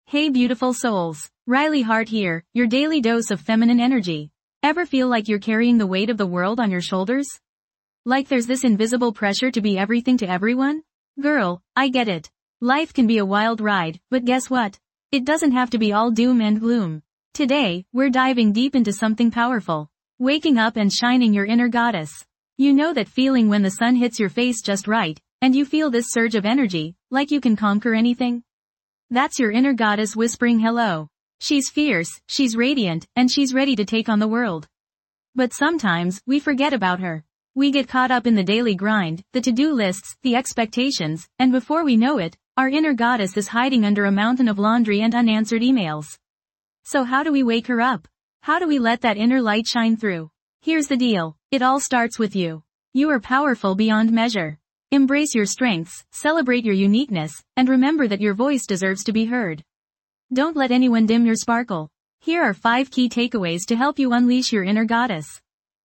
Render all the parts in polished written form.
Hey beautiful souls, Riley Hart here, your daily dose of feminine energy. Ever feel like you're carrying the weight of the world on your shoulders? Like there's this invisible pressure to be everything to everyone? Girl, I get it. Life can be a wild ride, but guess what? It doesn't have to be all doom and gloom. Today, we're diving deep into something powerful. Waking up and shining your inner goddess. You know that feeling when the sun hits your face just right, and you feel this surge of energy, like you can conquer anything? That's your inner goddess whispering hello. She's fierce, she's radiant, and she's ready to take on the world. But sometimes, we forget about her. We get caught up in the daily grind, the to-do lists, the expectations, and before we know it, our inner goddess is hiding under a mountain of laundry and unanswered emails. So how do we wake her up? How do we let that inner light shine through? Here's the deal. It all starts with you. You are powerful beyond measure. Embrace your strengths, celebrate your uniqueness, and remember that your voice deserves to be heard. Don't let anyone dim your sparkle. Here are 5 key takeaways to help you unleash your inner goddess.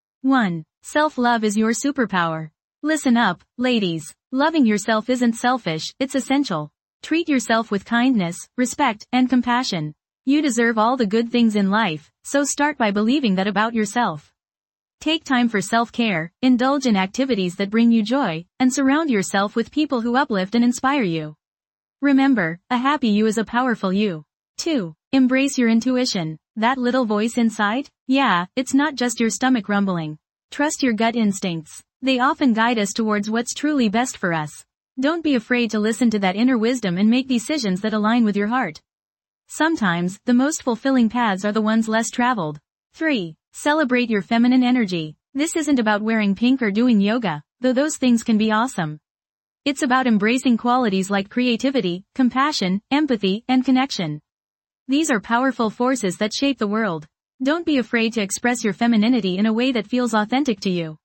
1. Self-love is your superpower. Listen up, ladies. Loving yourself isn't selfish, it's essential. Treat yourself with kindness, respect, and compassion. You deserve all the good things in life, so start by believing that about yourself. Take time for self-care, indulge in activities that bring you joy, and surround yourself with people who uplift and inspire you. Remember, a happy you is a powerful you. 2. Embrace your intuition. That little voice inside? Yeah, it's not just your stomach rumbling. Trust your gut instincts. They often guide us towards what's truly best for us. Don't be afraid to listen to that inner wisdom and make decisions that align with your heart. Sometimes, the most fulfilling paths are the ones less traveled. 3. Celebrate your feminine energy. This isn't about wearing pink or doing yoga, though those things can be awesome. It's about embracing qualities like creativity, compassion, empathy, and connection. These are powerful forces that shape the world. Don't be afraid to express your femininity in a way that feels authentic to you.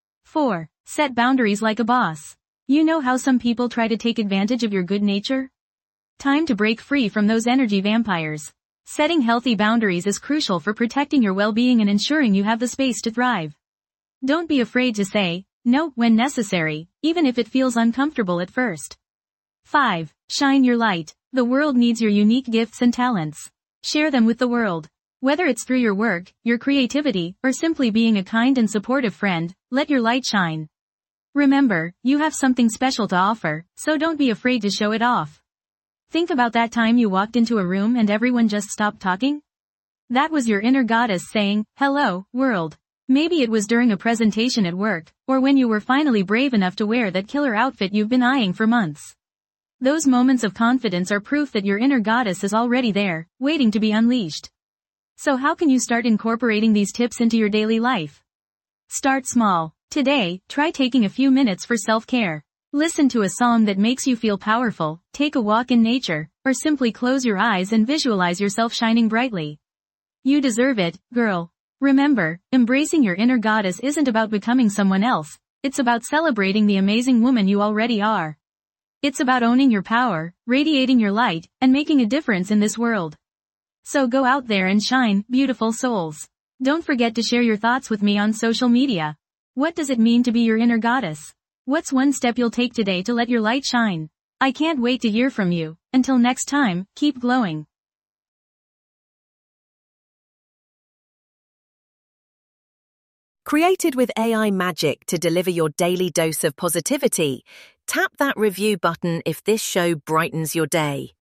4. Set boundaries like a boss. You know how some people try to take advantage of your good nature? Time to break free from those energy vampires. Setting healthy boundaries is crucial for protecting your well-being and ensuring you have the space to thrive. Don't be afraid to say no when necessary, even if it feels uncomfortable at first. 5. Shine your light. The world needs your unique gifts and talents. Share them with the world. Whether it's through your work, your creativity, or simply being a kind and supportive friend, let your light shine. Remember, you have something special to offer, so don't be afraid to show it off. Think about that time you walked into a room and everyone just stopped talking? That was your inner goddess saying, "Hello, world." Maybe it was during a presentation at work, or when you were finally brave enough to wear that killer outfit you've been eyeing for months. Those moments of confidence are proof that your inner goddess is already there, waiting to be unleashed. So how can you start incorporating these tips into your daily life? Start small. Today, try taking a few minutes for self-care. Listen to a song that makes you feel powerful, take a walk in nature, or simply close your eyes and visualize yourself shining brightly. You deserve it, girl. Remember, embracing your inner goddess isn't about becoming someone else, it's about celebrating the amazing woman you already are. It's about owning your power, radiating your light, and making a difference in this world. So go out there and shine, beautiful souls. Don't forget to share your thoughts with me on social media. What does it mean to be your inner goddess? What's one step you'll take today to let your light shine? I can't wait to hear from you. Until next time, keep glowing. Created with AI magic to deliver your daily dose of positivity, tap that review button if this show brightens your day.